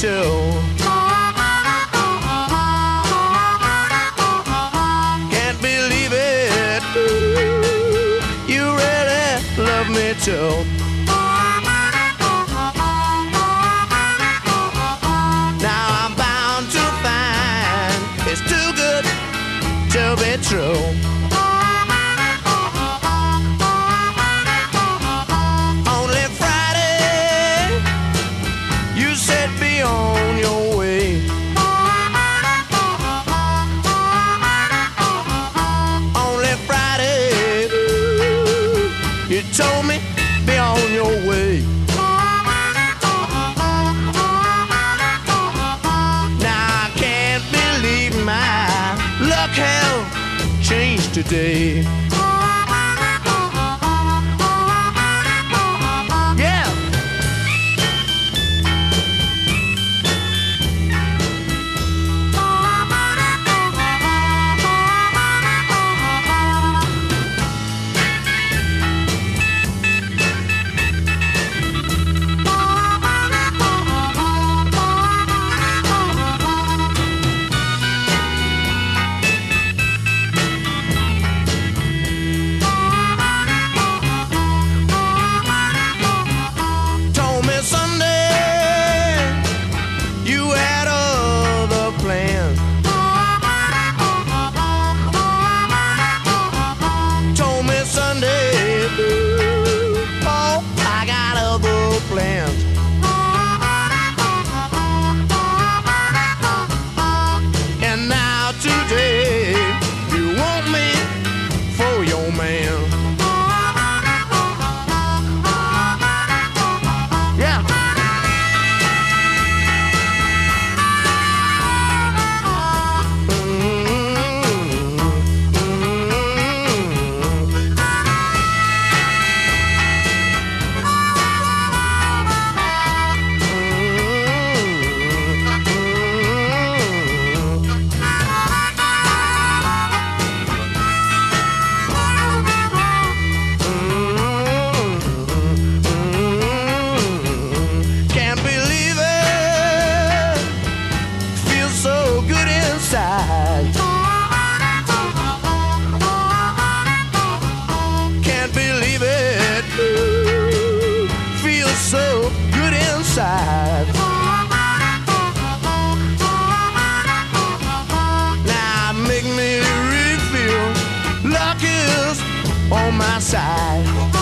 too. Can't believe it. You really love me too. Now I'm bound to find it's too good to be true. Only Friday you said be on your way. Only Friday you told me be on your way. Now I can't believe my luck has changed today. Yeah. And now today you want me for your man. Yeah. Can't believe it. Feels so good inside. Now make me really feel luck is on my side.